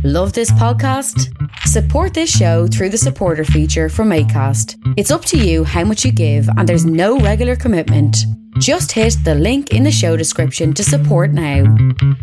Love this podcast? Support this show through the supporter feature from Acast. It's up to you how much you give and there's no regular commitment. Just hit the link in the show description to support now.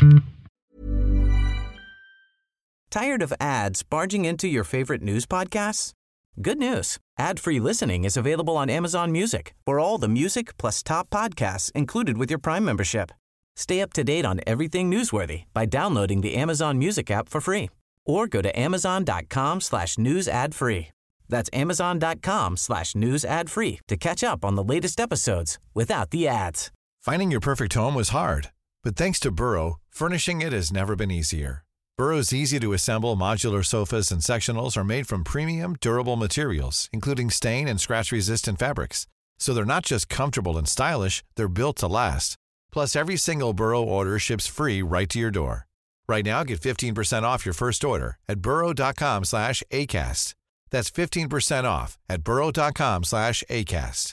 Tired of ads barging into your favorite news podcasts? Good news. Ad-free listening is available on Amazon Music for all the music plus top podcasts included with your Prime membership. Stay up to date on everything newsworthy by downloading the Amazon Music app for free or go to amazon.com/news ad free. That's amazon.com/news ad free to catch up on the latest episodes without the ads. Finding your perfect home was hard, but thanks to Burrow, furnishing it has never been easier. Burrow's easy-to-assemble modular sofas and sectionals are made from premium, durable materials, including stain and scratch-resistant fabrics. So they're not just comfortable and stylish, they're built to last. Plus, every single Burrow order ships free right to your door. Right now, get 15% off your first order at burrow.com/ACAST. That's 15% off at burrow.com/ACAST.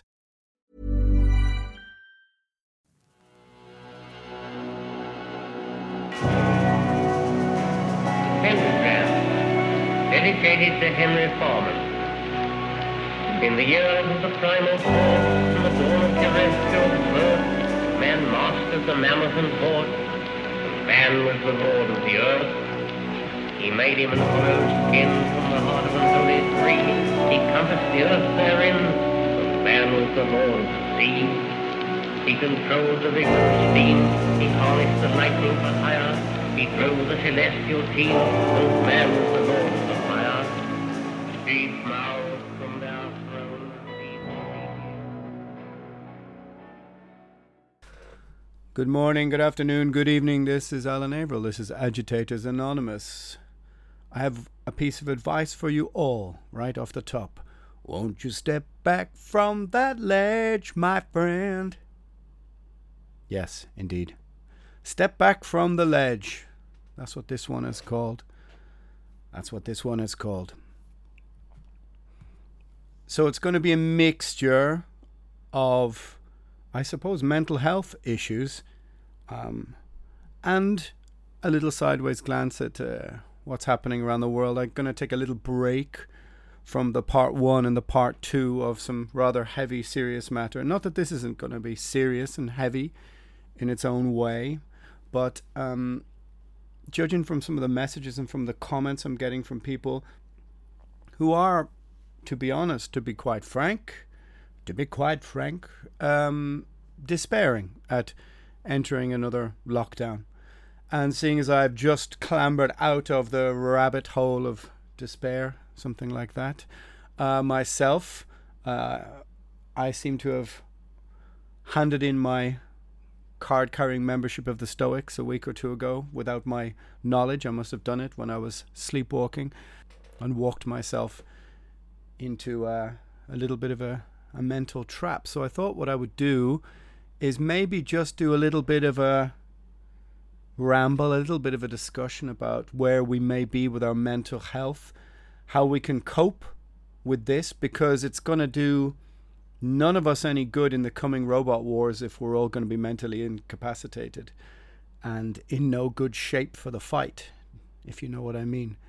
Pentagram, dedicated to Henry Foreman. In the years of the primal force and the dawn of terrestrial birth, man mastered the mammoth and horde, and man was the lord of the earth. He made him an hollow skin from the heart of an holy tree. He compassed the earth therein, and man was the lord of the sea. He controlled the vigor of steam, he harnessed the lightning for hire. He drove the celestial team, and man was the lord of the fire. Deep mouths from their thrones. Good morning, good afternoon, good evening. This is Alan Averill. This is Agitators Anonymous. I have a piece of advice for you all, right off the top. Won't you step back from that ledge, my friend? Yes, indeed. Step back from the ledge. That's what this one is called. That's what this one is called. So it's going to be a mixture of, I suppose, mental health issues and a little sideways glance at what's happening around the world. I'm going to take a little break from the part one and the part two of some rather heavy, serious matter. Not that this isn't going to be serious and heavy in its own way, but judging from some of the messages and from the comments I'm getting from people who are, to be honest, to be quite frank, despairing at entering another lockdown. And seeing as I've just clambered out of the rabbit hole of despair, something like that, myself, I seem to have handed in my card-carrying membership of the Stoics a week or two ago without my knowledge. I must have done it when I was sleepwalking and walked myself into a little bit of a mental trap. So I thought what I would do is maybe just do a little bit of a ramble, a little bit of a discussion about where we may be with our mental health, how we can cope with this, because it's going to do none of us any good in the coming robot wars if we're all going to be mentally incapacitated and in no good shape for the fight, if you know what I mean.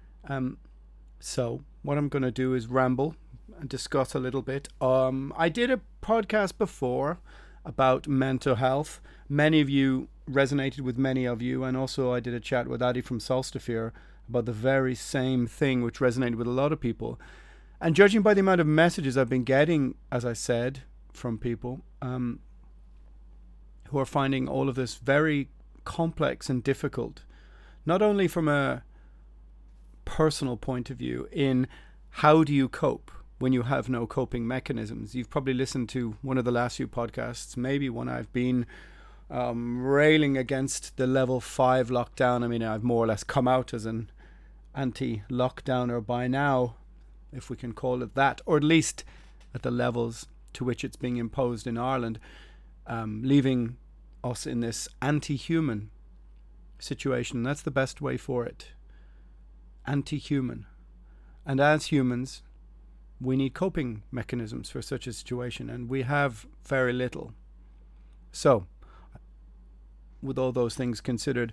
So what I'm going to do is ramble and discuss a little bit. I did a podcast before about mental health. Many of you resonated with many of you, and also I did a chat with Adi from Solstafir about the very same thing, which resonated with a lot of people. And judging by the amount of messages I've been getting, as I said, from people who are finding all of this very complex and difficult, not only from a personal point of view in how do you cope when you have no coping mechanisms. You've probably listened to one of the last few podcasts, maybe when I've been railing against the level 5 lockdown. I mean, I've more or less come out as an anti-lockdowner by now, if we can call it that, or at least at the levels to which it's being imposed in Ireland, leaving us in this anti-human situation. That's the best way for it. Anti-human. And as humans, we need coping mechanisms for such a situation, and we have very little. So, with all those things considered,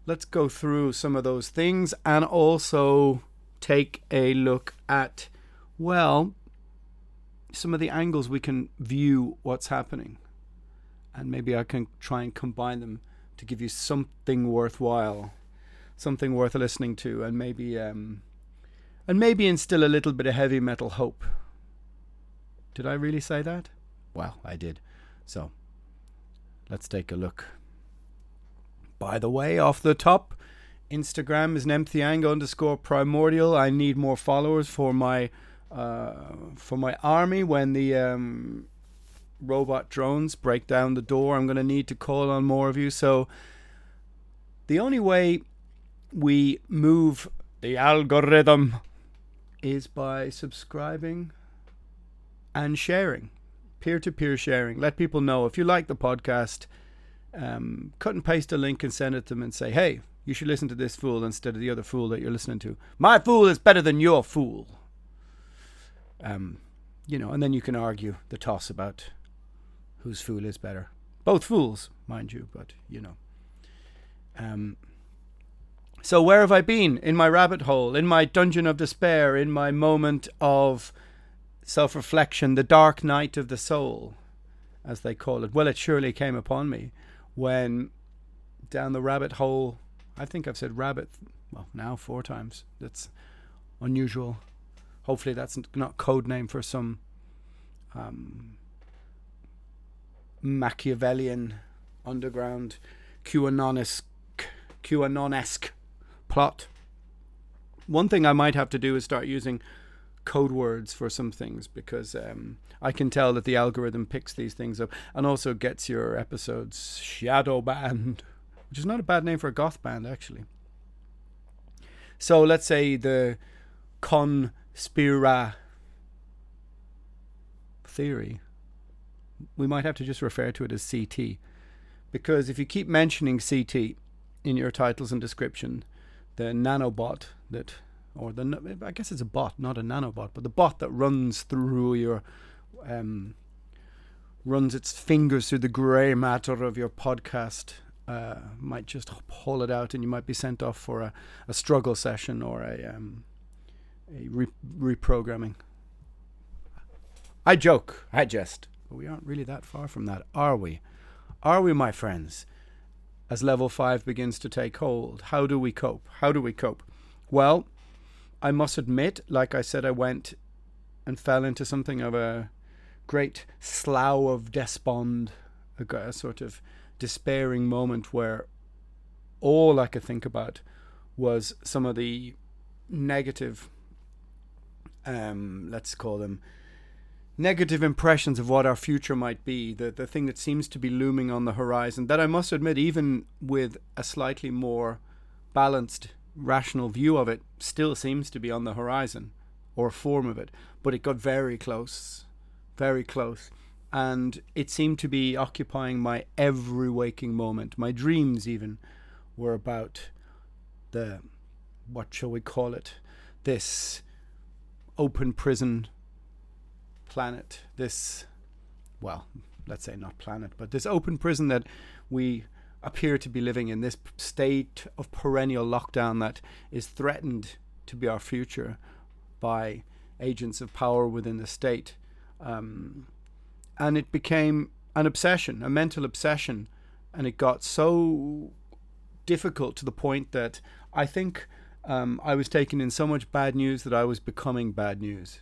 let's go through some of those things and also take a look at, well, some of the angles we can view what's happening. And maybe I can try and combine them to give you something worthwhile, something worth listening to, and maybe instill a little bit of heavy metal hope. Did I really say that? Well, I did. So, let's take a look. By the way, off the top, Instagram is _primordial. I need more followers for my army. When the robot drones break down the door, I'm going to need to call on more of you. So the only way we move the algorithm is by subscribing and sharing, peer-to-peer sharing. Let people know if you like the podcast. Cut and paste a link and send it to them and say, hey, you should listen to this fool instead of the other fool that you're listening to. My fool is better than your fool. And then you can argue the toss about whose fool is better. Both fools, mind you, but So where have I been? In my rabbit hole, in my dungeon of despair, in my moment of self-reflection, the dark night of the soul, as they call it. Well, it surely came upon me when down the rabbit hole, I think I've said rabbit, well, now 4 times. That's unusual. Hopefully that's not code name for some Machiavellian underground QAnon-esque plot. One thing I might have to do is start using code words for some things, because I can tell that the algorithm picks these things up and also gets your episodes shadow banned, which is not a bad name for a goth band, actually. So let's say the conspira theory, we might have to just refer to it as CT, because if you keep mentioning CT in your titles and description, the nanobot that, or the, I guess it's a bot, not a nanobot, but the bot that runs through your, runs its fingers through the grey matter of your podcast, might just pull it out, and you might be sent off for a struggle session or a reprogramming. I joke, I jest, but we aren't really that far from that, are we? Are we, my friends? As level 5 begins to take hold, how do we cope? Well, I must admit, like I said, I went and fell into something of a great slough of despond, a sort of despairing moment where all I could think about was some of the negative, let's call them negative impressions of what our future might be, the thing that seems to be looming on the horizon, that I must admit, even with a slightly more balanced, rational view of it, still seems to be on the horizon, or a form of it. But it got very close, and it seemed to be occupying my every waking moment. My dreams even were about the, what shall we call it, this open prison planet, this, well, let's say not planet, but this open prison that we appear to be living in, this state of perennial lockdown that is threatened to be our future by agents of power within the state. And it became an obsession, a mental obsession, and it got so difficult to the point that I think I was taking in so much bad news that I was becoming bad news.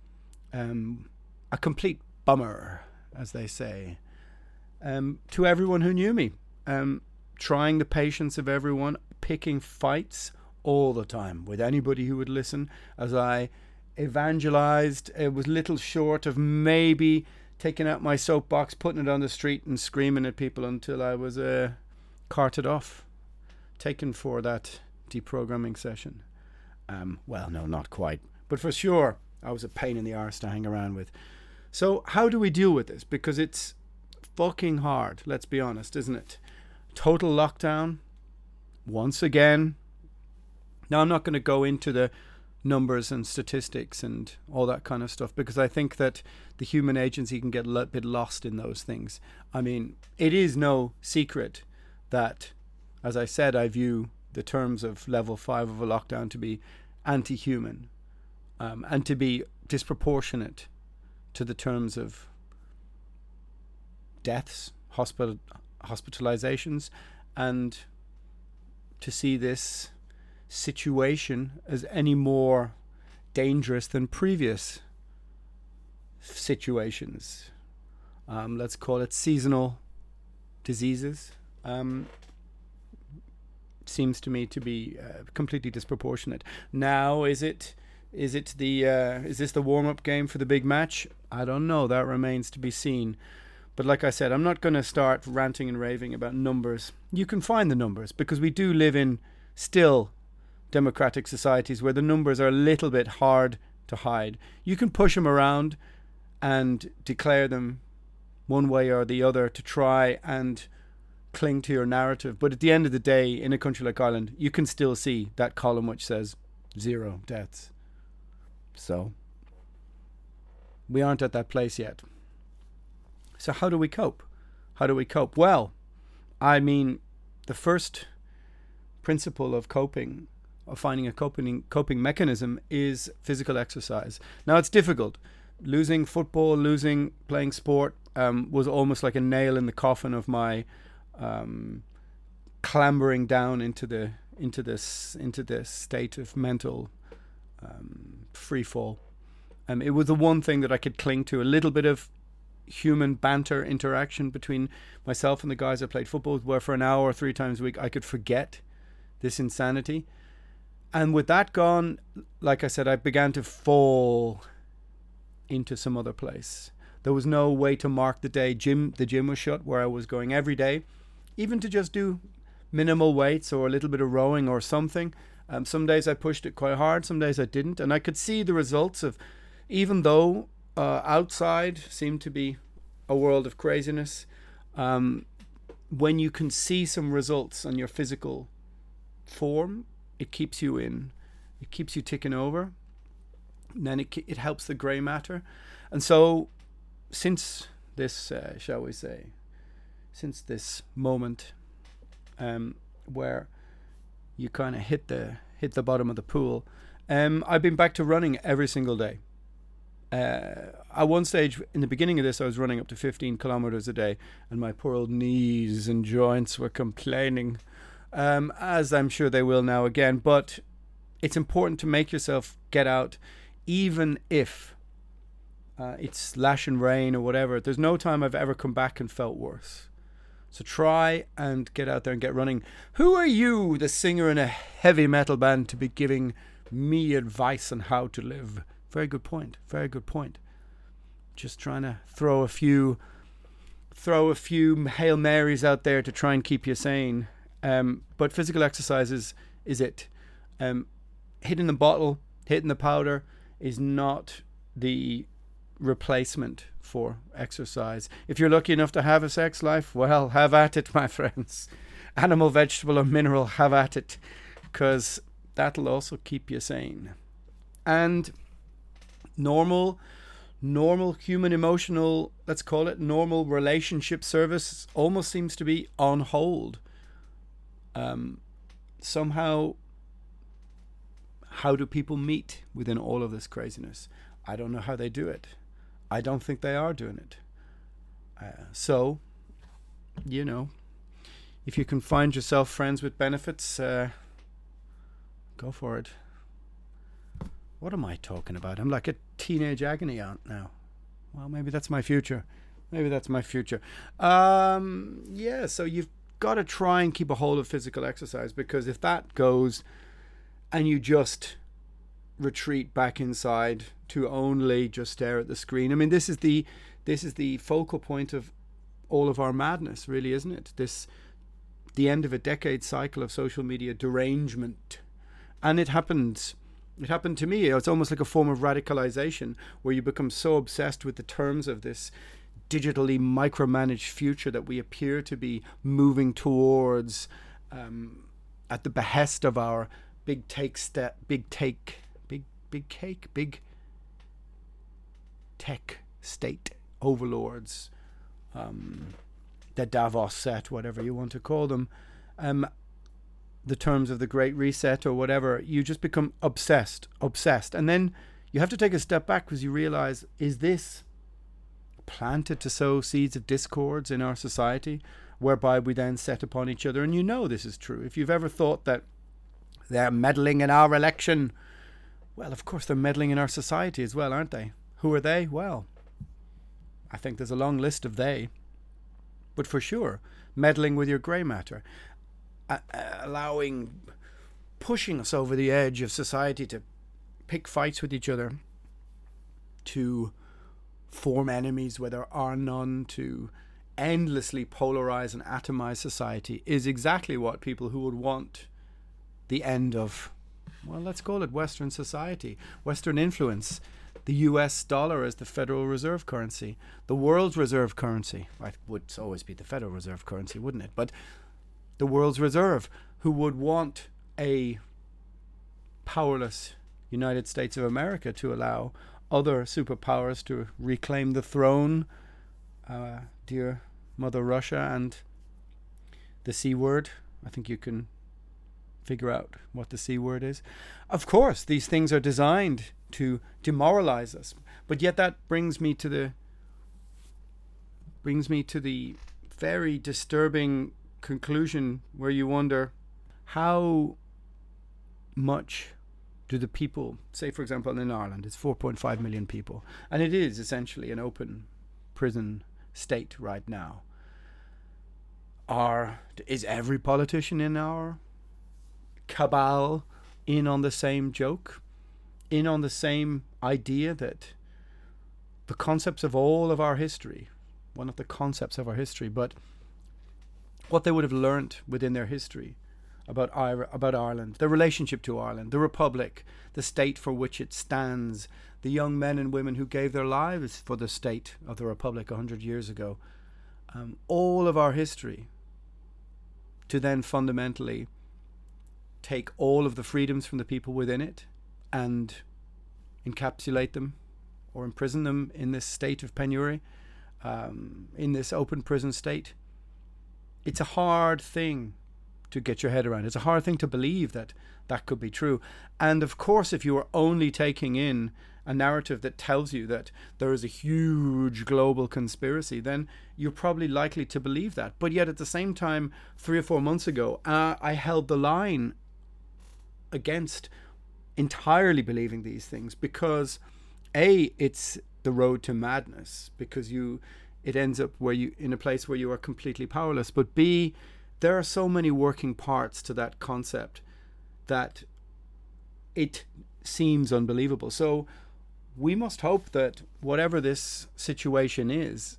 A complete bummer, as they say, to everyone who knew me, trying the patience of everyone, picking fights all the time with anybody who would listen as I evangelized. It was little short of maybe taking out my soapbox, putting it on the street and screaming at people until I was carted off, taken for that deprogramming session. Well, no, not quite, but for sure I was a pain in the arse to hang around with. So how do we deal with this? Because it's fucking hard, let's be honest, isn't it? Total lockdown, once again. Now, I'm not going to go into the numbers and statistics and all that kind of stuff, because I think that the human agency can get a bit lost in those things. I mean, it is no secret that As I said, I view the terms of level 5 of a lockdown to be anti-human, and to be disproportionate to the terms of deaths, hospitalizations, and to see this situation as any more dangerous than previous situations. Let's call it seasonal diseases. Seems to me to be completely disproportionate. Now, is this the warm-up game for the big match? I don't know. That remains to be seen. But like I said, I'm not going to start ranting and raving about numbers. You can find the numbers, because we do live in still democratic societies where the numbers are a little bit hard to hide. You can push them around and declare them one way or the other to try and cling to your narrative. But at the end of the day, in a country like Ireland, you can still see that column which says 0 deaths. So we aren't at that place yet. So how do we cope? Well, I mean, the first principle of coping, of finding a coping mechanism, is physical exercise. Now, it's difficult. Losing football, playing sport was almost like a nail in the coffin of my clambering down into this state of mental free fall. It was the one thing that I could cling to, a little bit of human banter interaction between myself and the guys I played football with, where for an hour 3 times a week I could forget this insanity. And with that gone, like I said, I began to fall into some other place. There was no way to mark the day. The gym was shut, where I was going every day, even to just do minimal weights or a little bit of rowing or something. Some days I pushed it quite hard, some days I didn't. And I could see the results of, even though outside seemed to be a world of craziness, when you can see some results on your physical form, it keeps you ticking over. And then it helps the grey matter. And so since this, shall we say, since this moment where you kind of hit the bottom of the pool, I've been back to running every single day. At one stage in the beginning of this, I was running up to 15 kilometers a day, and my poor old knees and joints were complaining, as I'm sure they will now again. But it's important to make yourself get out, even if it's lashing rain or whatever. There's no time I've ever come back and felt worse. So try and get out there and get running. Who are you, the singer in a heavy metal band, to be giving me advice on how to live? Very good point. Just trying to throw a few Hail Marys out there to try and keep you sane. But physical exercise is it. Hitting the bottle, hitting the powder is not the replacement for exercise. If you're lucky enough to have a sex life, well, have at it, my friends. Animal, vegetable or mineral, have at it, because that'll also keep you sane. And normal human emotional, let's call it normal relationship service, almost seems to be on hold. Somehow, how do people meet within all of this craziness? I don't know how they do it. I don't think they are doing it. So, if you can find yourself friends with benefits, go for it. What am I talking about? I'm like a teenage agony aunt now. Well, maybe that's my future. So you've got to try and keep a hold of physical exercise, because if that goes and you just retreat back inside to only just stare at the screen, I mean, this is the focal point of all of our madness, really, isn't it? The end of a decade cycle of social media derangement. And it happened to me. It's almost like a form of radicalization, where you become so obsessed with the terms of this digitally micromanaged future that we appear to be moving towards, at the behest of our big tech state overlords, the Davos set, whatever you want to call them. the terms of the Great Reset or whatever, you just become obsessed. And then you have to take a step back because you realize, is this planted to sow seeds of discords in our society, whereby we then set upon each other? And you know this is true. If you've ever thought that they're meddling in our election, well, of course they're meddling in our society as well, aren't they? Who are they? Well, I think there's a long list of they. But for sure, meddling with your grey matter, pushing us over the edge of society to pick fights with each other, to form enemies where there are none, to endlessly polarize and atomize society, is exactly what people who would want the end of, well, let's call it Western society, Western influence, the US dollar as the Federal Reserve currency, the world's reserve currency. It would always be the Federal Reserve currency, wouldn't it? But the world's reserve, who would want a powerless United States of America to allow other superpowers to reclaim the throne, dear Mother Russia and the C word. I think you can figure out what the C word is. Of course, these things are designed to demoralize us, but yet that brings me to the very disturbing conclusion where you wonder, how much do the people, say for example in Ireland, it's 4.5 million people, and it is essentially an open prison state right now. Is every politician in our cabal in on the same joke, in on the same idea that the concepts of all of our history, one of the concepts of our history, but what they would have learnt within their history about Ireland, the relationship to Ireland, the Republic, the state for which it stands, the young men and women who gave their lives for the state of the Republic 100 years ago, all of our history, to then fundamentally take all of the freedoms from the people within it and encapsulate them or imprison them in this state of penury, in this open prison state. It's a hard thing to get your head around. It's a hard thing to believe that that could be true. And of course, if you are only taking in a narrative that tells you that there is a huge global conspiracy, then you're probably likely to believe that. But yet at the same time, 3 or 4 months ago, I held the line against entirely believing these things because A, it's the road to madness, because it ends up where you in a place where you are completely powerless. But B, there are so many working parts to that concept that it seems unbelievable. So we must hope that whatever this situation is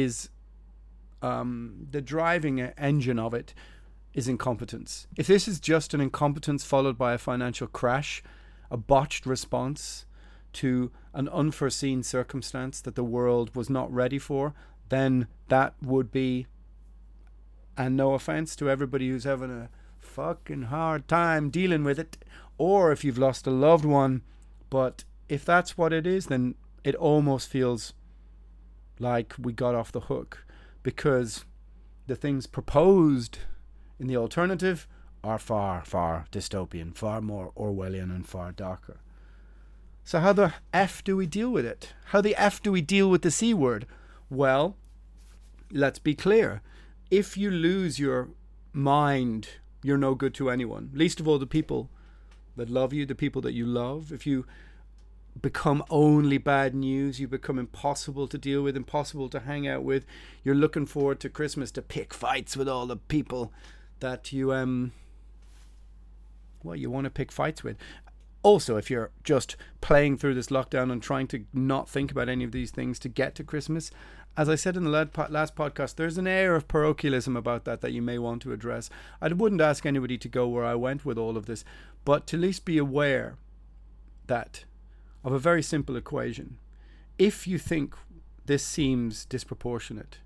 the driving engine of it is incompetence. If this is just an incompetence followed by a financial crash, a botched response to an unforeseen circumstance that the world was not ready for, then that would be, and no offense to everybody who's having a fucking hard time dealing with it, or if you've lost a loved one, but if that's what it is, then it almost feels like we got off the hook, because the things proposed in the alternative are far, far dystopian, far more Orwellian and far darker. So how the F do we deal with it? How the F do we deal with the C word? Well, let's be clear. If you lose your mind, you're no good to anyone. Least of all the people that love you, the people that you love. If you become only bad news, you become impossible to deal with, impossible to hang out with. You're looking forward to Christmas to pick fights with all the people that you you want to pick fights with. Also, if you're just playing through this lockdown and trying to not think about any of these things to get to Christmas, as I said in the last podcast, there's an air of parochialism about that you may want to address. I wouldn't ask anybody to go where I went with all of this, but to at least be aware that of a very simple equation. If you think this seems disproportionate,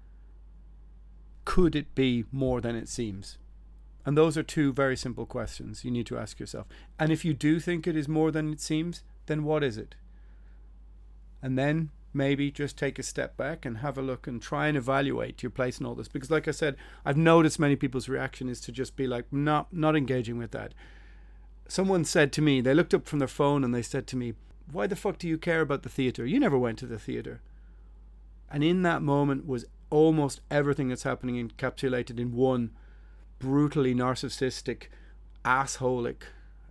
could it be more than it seems? And those are two very simple questions you need to ask yourself. And if you do think it is more than it seems, then what is it? And then maybe just take a step back and have a look and try and evaluate your place in all this. Because like I said, I've noticed many people's reaction is to just be like, not engaging with that. Someone said to me, they looked up from their phone and they said to me, why the fuck do you care about the theatre? You never went to the theatre. And in that moment was almost everything that's happening encapsulated in one brutally narcissistic, alcoholic.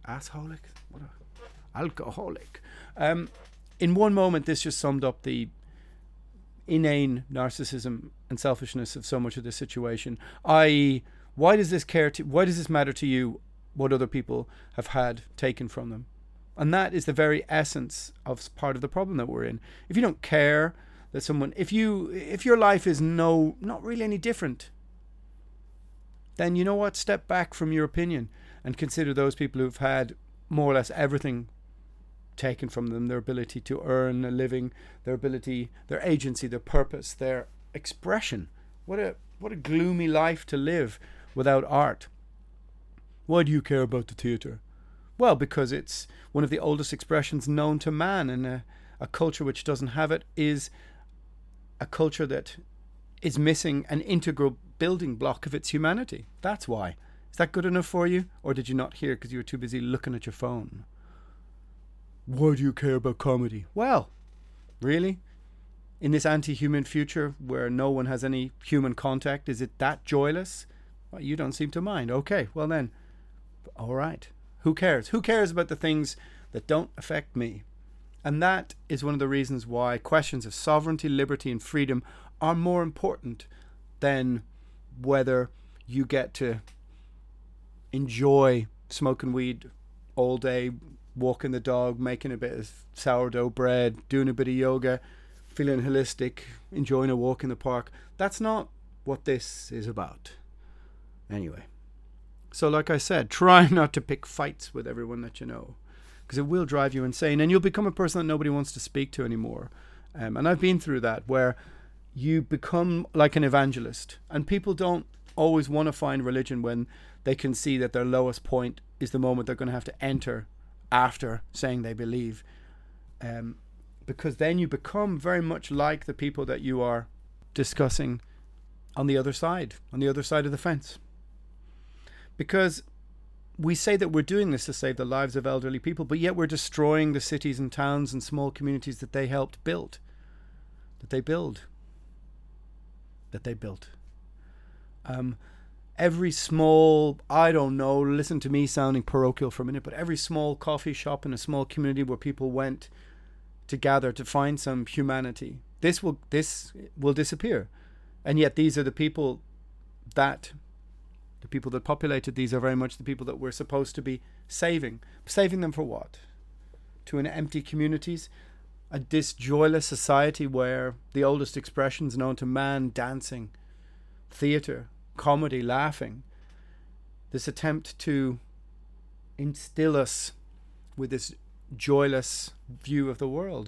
In one moment, this just summed up the inane narcissism and selfishness of so much of this situation. I.e., why does this matter to you what other people have had taken from them? And that is the very essence of part of the problem that we're in. If you don't care that someone, if your life is not really any different, then you know what? Step back from your opinion and consider those people who've had more or less everything taken from them, their ability to earn a living, their ability, their agency, their purpose, their expression. What a gloomy life to live without art. Why do you care about the theatre? Well, because it's one of the oldest expressions known to man, and a culture which doesn't have it is a culture that is missing an integral building block of its humanity. That's why. Is that good enough for you? Or did you not hear because you were too busy looking at your phone? Why do you care about comedy? Well, really? In this anti-human future where no one has any human contact, is it that joyless? Well, you don't seem to mind. Okay, well then, all right. Who cares? Who cares about the things that don't affect me? And that is one of the reasons why questions of sovereignty, liberty, and freedom are more important than whether you get to enjoy smoking weed all day, walking the dog, making a bit of sourdough bread, doing a bit of yoga, feeling holistic, enjoying a walk in the park. That's not what this is about. Anyway. So like I said, try not to pick fights with everyone that you know, because it will drive you insane and you'll become a person that nobody wants to speak to anymore. And I've been through that, where you become like an evangelist, and people don't always want to find religion when they can see that their lowest point is the moment they're going to have to enter after saying they believe. Because then you become very much like the people that you are discussing on the other side of the fence. Because we say that we're doing this to save the lives of elderly people, but yet we're destroying the cities and towns and small communities that they helped build, that they built. Every small, I don't know, listen to me sounding parochial for a minute, but every small coffee shop in a small community where people went to gather to find some humanity, this will disappear. And yet these are the people that populated these are very much the people that we're supposed to be saving. Saving them for what? To an empty communities? A disjoyless society where the oldest expressions known to man, dancing, theatre, comedy, laughing, this attempt to instill us with this joyless view of the world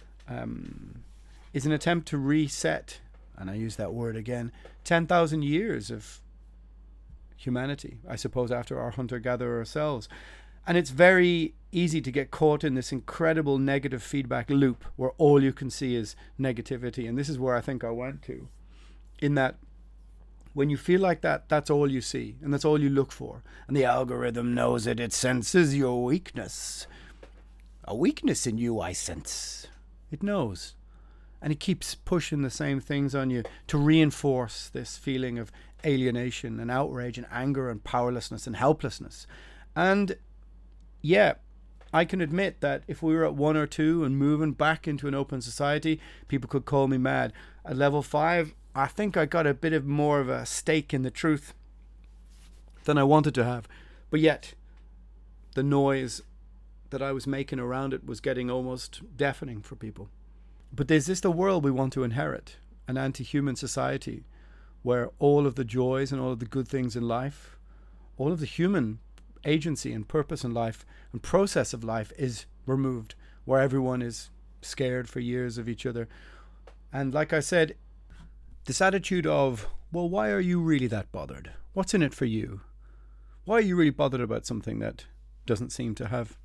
is an attempt to reset, and I use that word again, 10,000 years of humanity, I suppose, after our hunter-gatherer selves. And it's very easy to get caught in this incredible negative feedback loop where all you can see is negativity. And this is where I think I went to, in that when you feel like that, that's all you see and that's all you look for. And the algorithm knows it. It senses your weakness. A weakness in you, I sense. It knows. And it keeps pushing the same things on you to reinforce this feeling of alienation and outrage and anger and powerlessness and helplessness. And yeah, I can admit that if we were at 1 or 2 and moving back into an open society, people could call me mad. At level 5, I think I got a bit of more of a stake in the truth than I wanted to have. But yet, the noise that I was making around it was getting almost deafening for people. But is this the world we want to inherit? An anti-human society where all of the joys and all of the good things in life, all of the human agency and purpose in life and process of life is removed, where everyone is scared for years of each other. And like I said, this attitude of, well, why are you really that bothered? What's in it for you? Why are you really bothered about something that doesn't seem to have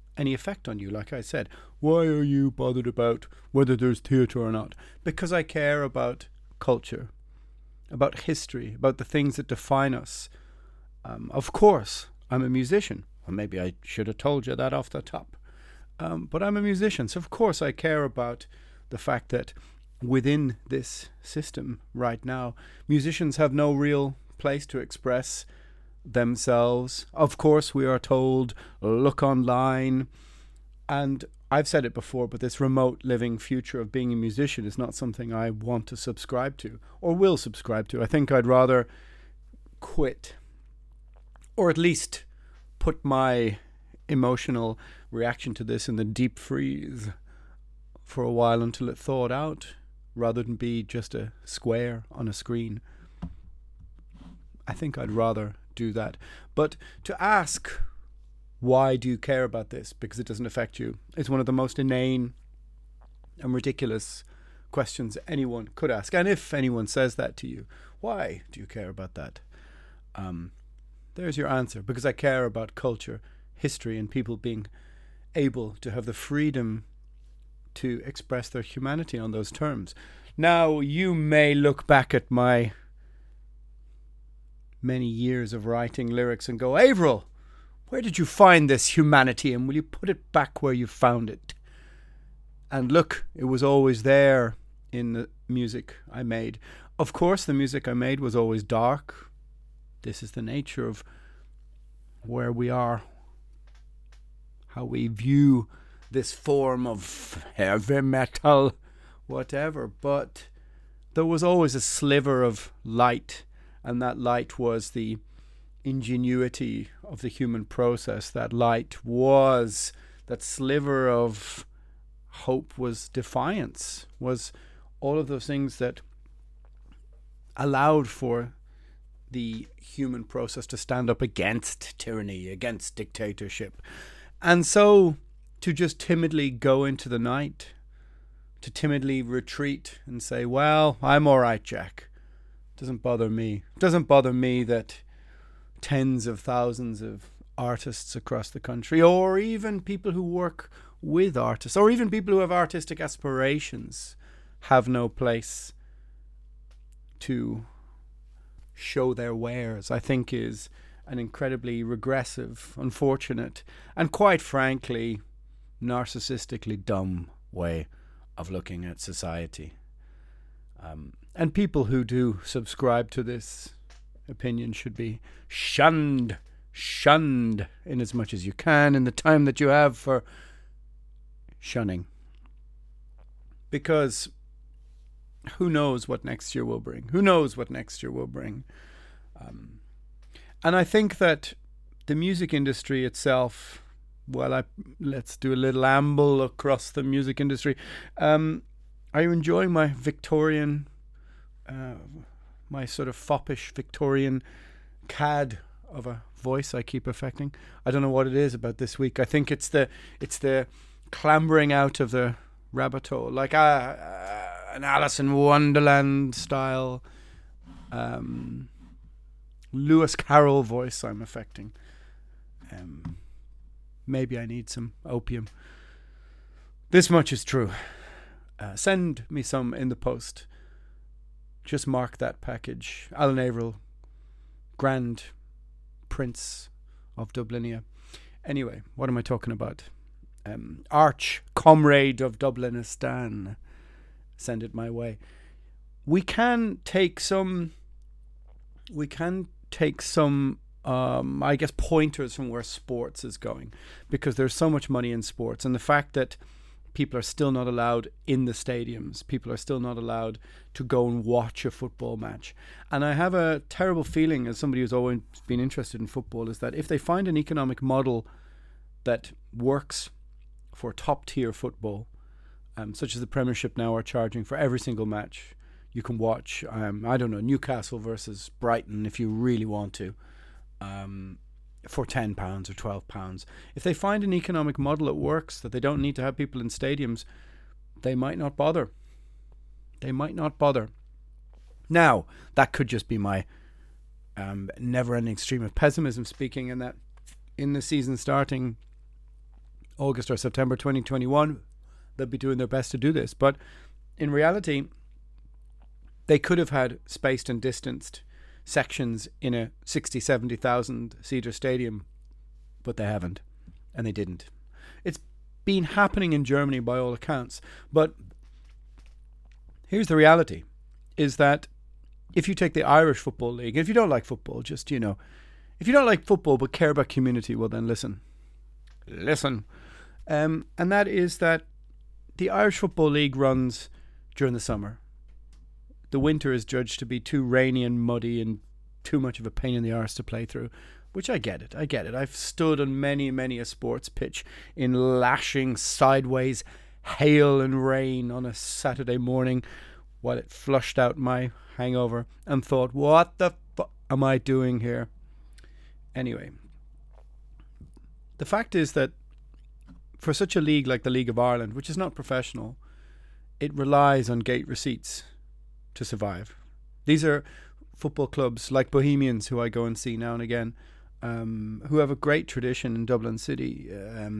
any effect on you. Like I said, why are you bothered about whether there's theatre or not? Because I care about culture, about history, about the things that define us. Of course, I'm a musician. Or maybe I should have told you that off the top. But I'm a musician, so of course I care about the fact that within this system right now, musicians have no real place to express themselves. Of course, we are told, look online. And I've said it before, but this remote living future of being a musician is not something I want to subscribe to or will subscribe to. I think I'd rather quit, or at least put my emotional reaction to this in the deep freeze for a while until it thawed out, rather than be just a square on a screen. I think I'd rather do that. But to ask, why do you care about this? Because it doesn't affect you, is one of the most inane and ridiculous questions anyone could ask. And if anyone says that to you, why do you care about that? There's your answer. Because I care about culture, history, and people being able to have the freedom to express their humanity on those terms. Now, you may look back at my many years of writing lyrics and go, Averill, where did you find this humanity, and will you put it back where you found it? And look, it was always there in the music I made. Of course, the music I made was always dark. This is the nature of where we are, how we view this form of heavy metal, whatever. But there was always a sliver of light, and that light was the ingenuity of the human process. That light was, that sliver of hope was defiance, was all of those things that allowed for the human process to stand up against tyranny, against dictatorship. And so to just timidly go into the night, to timidly retreat and say, well, I'm all right, Jack. Doesn't bother me. Doesn't bother me that tens of thousands of artists across the country, or even people who work with artists, or even people who have artistic aspirations, have no place to show their wares, I think is an incredibly regressive, unfortunate, and quite frankly, narcissistically dumb way of looking at society. And people who do subscribe to this opinion should be shunned in as much as you can in the time that you have for shunning. Because who knows what next year will bring? Who knows what next year will bring? And I think that the music industry itself, well, let's do a little amble across the music industry. Are you enjoying my Victorian, my sort of foppish Victorian cad of a voice I keep affecting? I don't know what it is about this week. I think it's the clambering out of the rabbit hole, like an Alice in Wonderland style, Lewis Carroll voice I'm affecting. Maybe I need some opium. This much is true. Send me some in the post. Just mark that package. Alan Averill, Grand Prince of Dublinia. Anyway, what am I talking about? Arch Comrade of Dublinistan. Send it my way. We can take some I guess pointers from where sports is going, because there's so much money in sports, and the fact that people are still not allowed in the stadiums, people are still not allowed to go and watch a football match. And I have a terrible feeling, as somebody who's always been interested in football, is that if they find an economic model that works for top tier football, such as the Premiership now are charging for every single match, you can watch, I don't know, Newcastle versus Brighton if you really want to, for £10 or £12. If they find an economic model that works, that they don't need to have people in stadiums, they might not bother. They might not bother. Now, that could just be my never-ending stream of pessimism speaking, in that in the season starting August or September 2021, they'll be doing their best to do this. But in reality, they could have had spaced and distanced sections in a 60, 70,000 seater stadium, but they haven't, and they didn't. It's been happening in Germany by all accounts, but here's the reality, is that if you take the Irish Football League, if you don't like football, just, if you don't like football but care about community, well then listen. And that is that the Irish Football League runs during the summer. The winter is judged to be too rainy and muddy and too much of a pain in the arse to play through, which I get it. I've stood on many a sports pitch in lashing sideways hail and rain on a Saturday morning while it flushed out my hangover and thought, what the fuck am I doing here? Anyway, the fact is that for such a league like the League of Ireland, which is not professional, it relies on gate receipts to survive. These are football clubs like Bohemians, who I go and see now and again, who have a great tradition in Dublin City.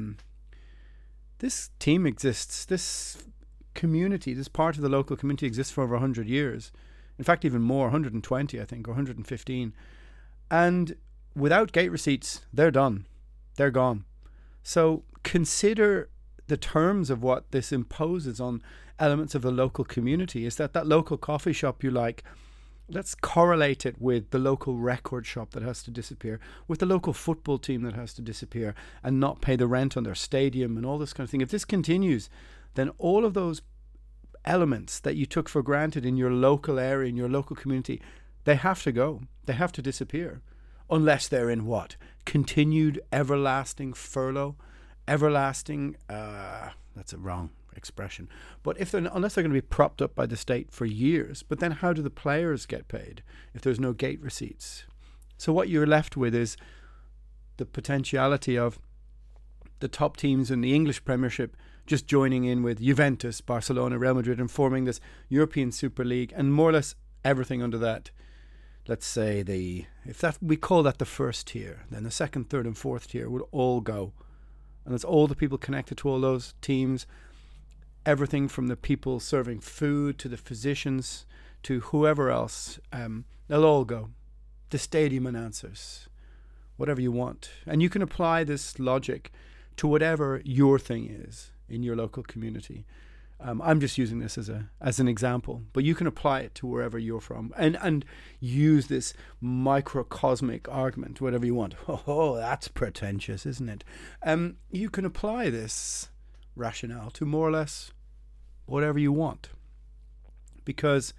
This team exists, this community, this part of the local community exists for over 100 years. In fact, even more, 120, I think, or 115. And without gate receipts, they're done. They're gone. So consider the terms of what this imposes on elements of the local community. Is that local coffee shop you like, let's correlate it with the local record shop that has to disappear, with the local football team that has to disappear and not pay the rent on their stadium and all this kind of thing. If this continues, then all of those elements that you took for granted in your local area, in your local community, they have to go. They have to disappear. Unless they're in what? Continued everlasting furlough? Everlasting, that's a wrong expression. But unless they're going to be propped up by the state for years, but then how do the players get paid if there's no gate receipts? So what you're left with is the potentiality of the top teams in the English Premiership just joining in with Juventus, Barcelona, Real Madrid and forming this European Super League, and more or less everything under that. Let's say we call that the first tier, then the second, third and fourth tier would all go. And it's all the people connected to all those teams, everything from the people serving food to the physicians to whoever else, they'll all go. The stadium announcers, whatever you want. And you can apply this logic to whatever your thing is in your local community. I'm just using this as an example, but you can apply it to wherever you're from and use this microcosmic argument, whatever you want. Oh, that's pretentious, isn't it? You can apply this rationale to more or less whatever you want, because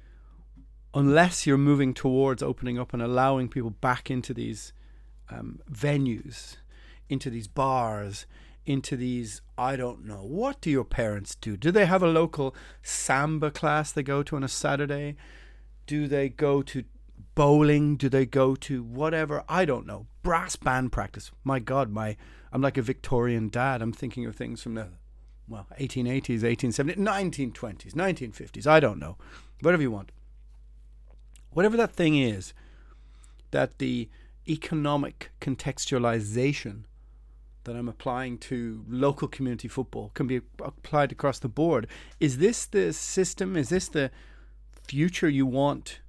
unless you're moving towards opening up and allowing people back into these venues, into these bars, into these, I don't know, what do your parents do? Do they have a local samba class they go to on a Saturday? Do they go to bowling? Do they go to whatever? I don't know. Brass band practice. My God, I'm like a Victorian dad. I'm thinking of things from the 1880s, 1870s, 1920s, 1950s. I don't know. Whatever you want. Whatever that thing is, that the economic contextualization that I'm applying to local community football can be applied across the board. Is this the system? Is this the future you want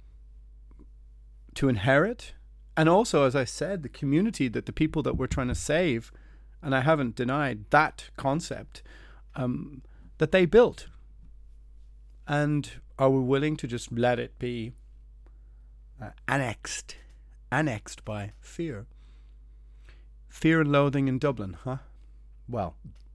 to inherit? And also, as I said, the community, that the people that we're trying to save, and I haven't denied that concept, that they built. And are we willing to just let it be annexed by fear? Fear and loathing in Dublin, huh? Well,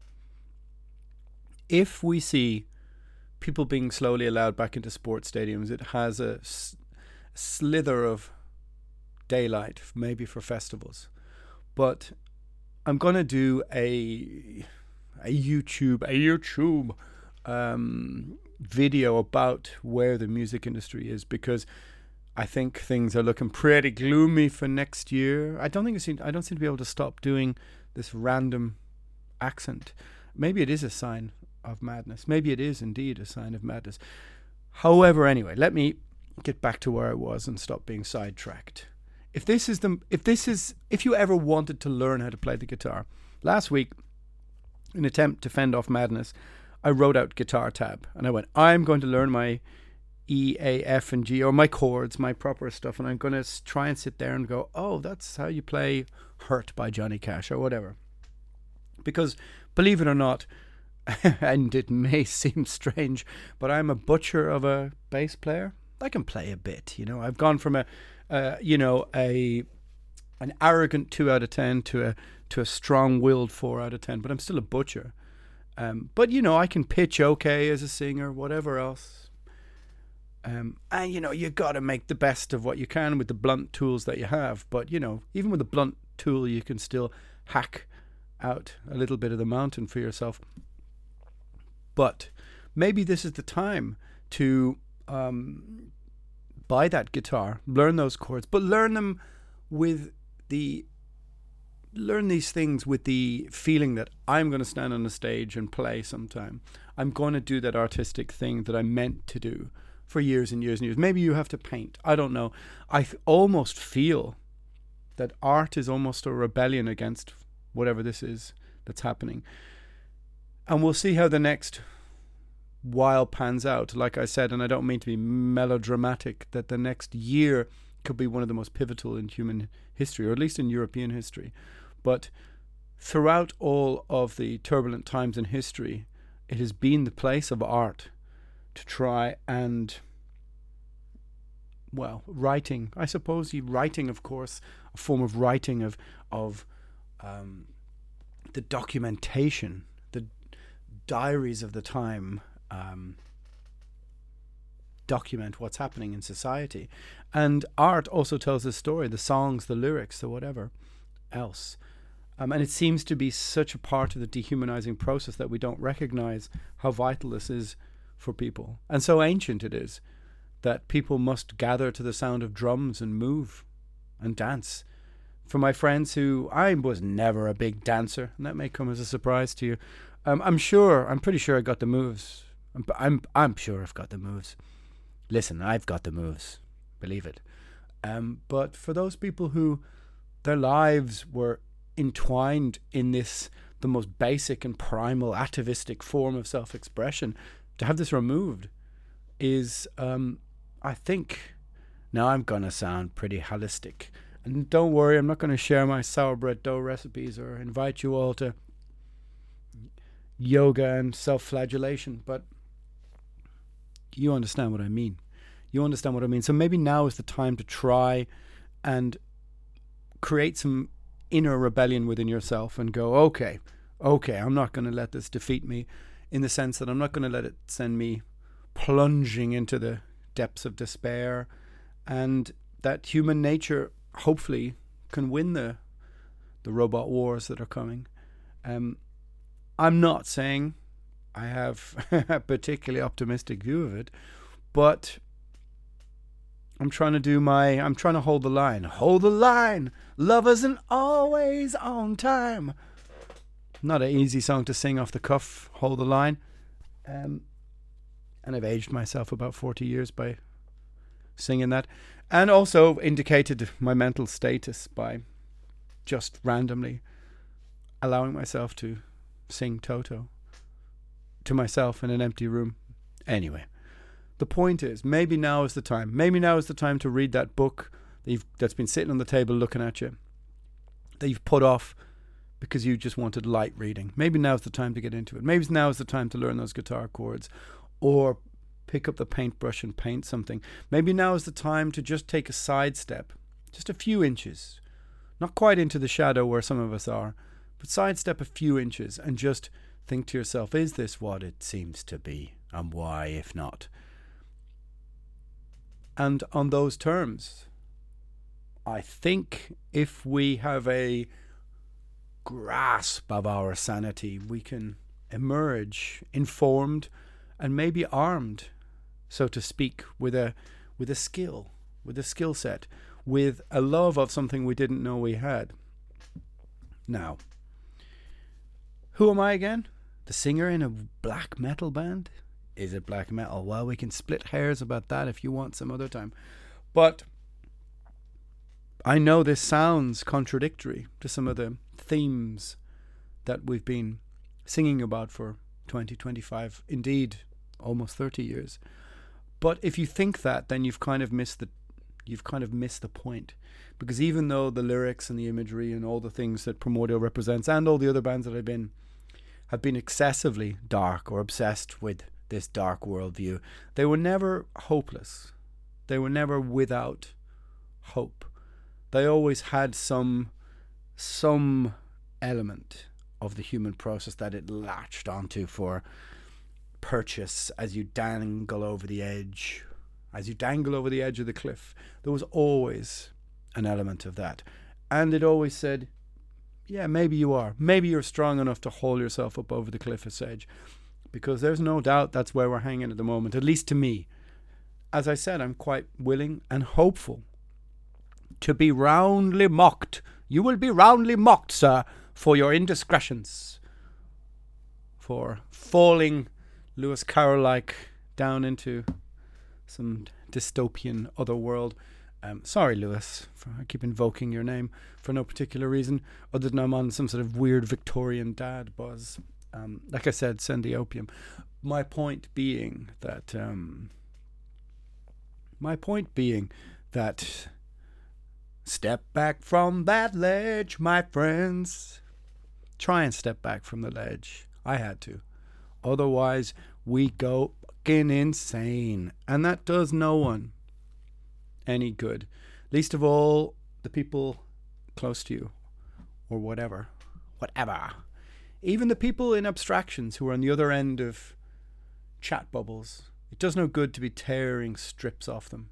if we see people being slowly allowed back into sports stadiums, it has a slither of daylight, maybe for festivals. But I'm going to do a YouTube video about where the music industry is, because I think things are looking pretty gloomy for next year. I don't seem to be able to stop doing this random accent. Maybe it is a sign of madness. Maybe it is indeed a sign of madness. However, anyway, let me get back to where I was and stop being sidetracked. If you ever wanted to learn how to play the guitar, last week in an attempt to fend off madness, I wrote out guitar tab and I went, I'm going to learn my E, A, F, and G, or my chords, my proper stuff, and I'm going to try and sit there and go, oh, that's how you play Hurt by Johnny Cash or whatever. Because, believe it or not, and it may seem strange, but I'm a butcher of a bass player. I can play a bit, you know. I've gone from an arrogant 2 out of 10 to a strong-willed 4 out of 10, but I'm still a butcher. But, you know, I can pitch okay as a singer, whatever else. And, you know, you got to make the best of what you can with the blunt tools that you have. But, you know, even with a blunt tool, you can still hack out a little bit of the mountain for yourself. But maybe this is the time to buy that guitar, learn those chords, but learn these things with the feeling that I'm going to stand on the stage and play sometime. I'm going to do that artistic thing that I meant to do for years and years and years. Maybe you have to paint. I don't know. I almost feel that art is almost a rebellion against whatever this is that's happening. And we'll see how the next while pans out. Like I said, and I don't mean to be melodramatic, that the next year could be one of the most pivotal in human history, or at least in European history. But throughout all of the turbulent times in history, it has been the place of art to try and, well, writing. I suppose writing, of course, a form of writing of the documentation, the diaries of the time, document what's happening in society. And art also tells a story, the songs, the lyrics, the whatever else. And it seems to be such a part of the dehumanizing process that we don't recognize how vital this is for people. And so ancient it is that people must gather to the sound of drums and move and dance. For my friends who, I was never a big dancer, and that may come as a surprise to you. I'm pretty sure I got the moves. I'm sure I've got the moves. Listen, I've got the moves. Believe it. But for those people who their lives were entwined in this, the most basic and primal atavistic form of self-expression, to have this removed is, I think, now I'm going to sound pretty holistic. And don't worry, I'm not going to share my sauerbraten dough recipes or invite you all to yoga and self-flagellation, but you understand what I mean. You understand what I mean. So maybe now is the time to try and create some inner rebellion within yourself and go, okay, I'm not going to let this defeat me, in the sense that I'm not going to let it send me plunging into the depths of despair, and that human nature hopefully can win the robot wars that are coming. I'm not saying I have a particularly optimistic view of it, but I'm trying to hold the line. Hold the line. Love isn't always on time. Not an easy song to sing off the cuff, Hold the Line. And I've aged myself about 40 years by singing that. And also indicated my mental status by just randomly allowing myself to sing Toto to myself in an empty room. Anyway, the point is, maybe now is the time. Maybe now is the time to read that book that's been sitting on the table looking at you, that you've put off because you just wanted light reading. Maybe now's the time to get into it. Maybe now is the time to learn those guitar chords, or pick up the paintbrush and paint something. Maybe now is the time to just take a sidestep, just a few inches, not quite into the shadow where some of us are, but sidestep a few inches and just think to yourself, is this what it seems to be? And why, if not? And on those terms, I think if we have a grasp of our sanity, we can emerge informed and maybe armed, so to speak, with a skill set, with a love of something we didn't know we had. Now, who am I again? The singer in a black metal band? Is it black metal? Well, we can split hairs about that if you want some other time. But I know this sounds contradictory to some of the themes that we've been singing about for 20, 25, indeed almost 30 years. But if you think that, then you've kind of missed the point. Because even though the lyrics and the imagery and all the things that Primordial represents and all the other bands that have been excessively dark or obsessed with this dark worldview, they were never hopeless. They were never without hope. They always had some element of the human process that it latched onto for purchase as you dangle over the edge. As you dangle over the edge of the cliff, there was always an element of that. And it always said, yeah, maybe you are. Maybe you're strong enough to haul yourself up over the cliff's edge. Because there's no doubt that's where we're hanging at the moment, at least to me. As I said, I'm quite willing and hopeful to be roundly mocked. You will be roundly mocked, sir, for your indiscretions. For falling Lewis Carroll-like down into some dystopian other world. Sorry, Lewis, I keep invoking your name for no particular reason other than I'm on some sort of weird Victorian dad buzz. Like I said, send the opium. My point being that step back from that ledge, my friends. Try and step back from the ledge. I had to. Otherwise, we go fucking insane. And that does no one any good. Least of all, the people close to you. Or whatever. Even the people in abstractions who are on the other end of chat bubbles. It does no good to be tearing strips off them.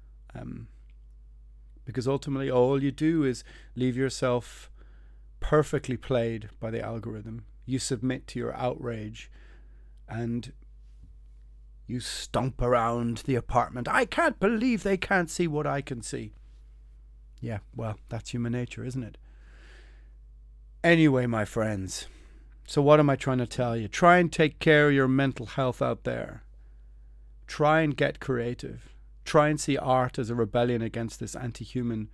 Because ultimately all you do is leave yourself perfectly played by the algorithm. You submit to your outrage and you stomp around the apartment. I can't believe they can't see what I can see. Yeah, well, that's human nature, isn't it? Anyway, my friends, so what am I trying to tell you? Try and take care of your mental health out there. Try and get creative. Try and see art as a rebellion against this anti-human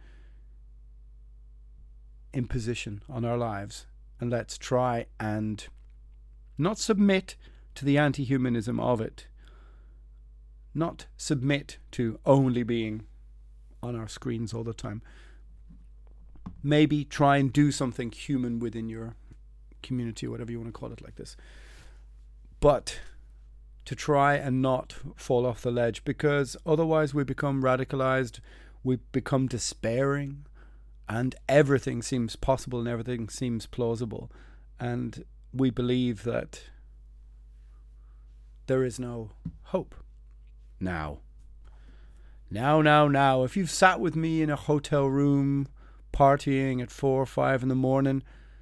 imposition on our lives. And let's try and not submit to the anti-humanism of it. Not submit to only being on our screens all the time. Maybe try and do something human within your community, whatever you want to call it like this. But to try and not fall off the ledge, because otherwise we become radicalized, we become despairing, and everything seems possible and everything seems plausible. And we believe that there is no hope. Now, if you've sat with me in a hotel room partying at 4 or 5 in the morning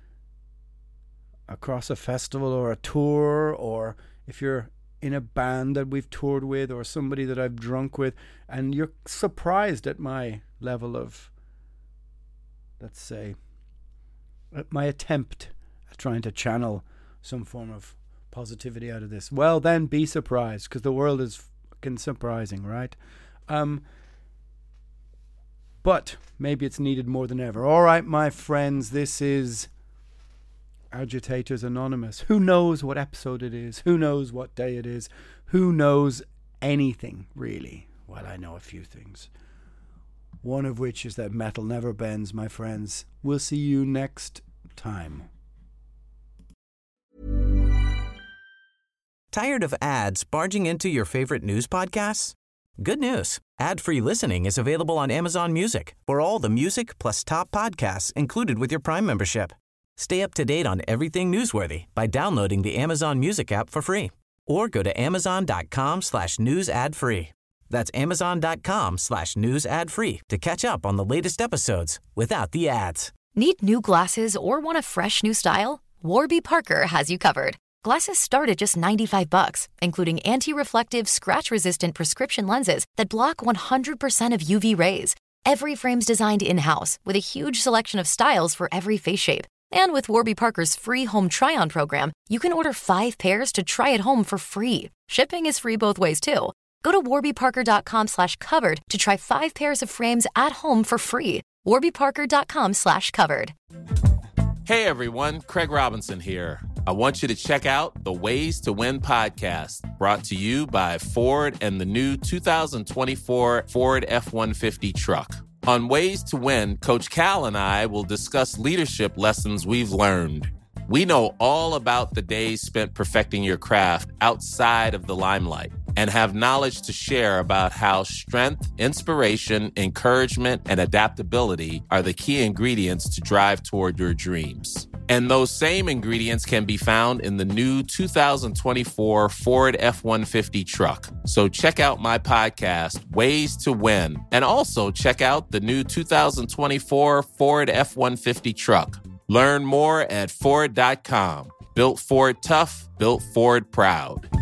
across a festival or a tour, or if you're in a band that we've toured with or somebody that I've drunk with, and you're surprised at my level of, let's say, at my attempt at trying to channel some form of positivity out of this, well, then be surprised, because the world is fucking surprising, right? But maybe it's needed more than ever. All right, my friends, this is Agitators Anonymous. Who knows what episode it is? Who knows what day it is? Who knows anything, really? Well, I know a few things. One of which is that metal never bends, my friends. We'll see you next time. Tired of ads barging into your favorite news podcasts? Good news. Ad-free listening is available on Amazon Music for all the music plus top podcasts included with your Prime membership. Stay up to date on everything newsworthy by downloading the Amazon Music app for free or go to amazon.com/news ad free. That's amazon.com/news ad free to catch up on the latest episodes without the ads. Need new glasses or want a fresh new style? Warby Parker has you covered. Glasses start at just $95, including anti-reflective, scratch-resistant prescription lenses that block 100% of UV rays. Every frame's designed in-house with a huge selection of styles for every face shape. And with Warby Parker's free home try-on program, you can order 5 pairs to try at home for free. Shipping is free both ways, too. Go to warbyparker.com/covered to try 5 pairs of frames at home for free. warbyparker.com/covered. Hey everyone, Craig Robinson here. I want you to check out the Ways to Win podcast, brought to you by Ford and the new 2024 Ford F-150 truck. On Ways to Win, Coach Cal and I will discuss leadership lessons we've learned. We know all about the days spent perfecting your craft outside of the limelight and have knowledge to share about how strength, inspiration, encouragement, and adaptability are the key ingredients to drive toward your dreams. And those same ingredients can be found in the new 2024 Ford F-150 truck. So check out my podcast, Ways to Win, and also check out the new 2024 Ford F-150 truck. Learn more at Ford.com. Built Ford tough, built Ford proud.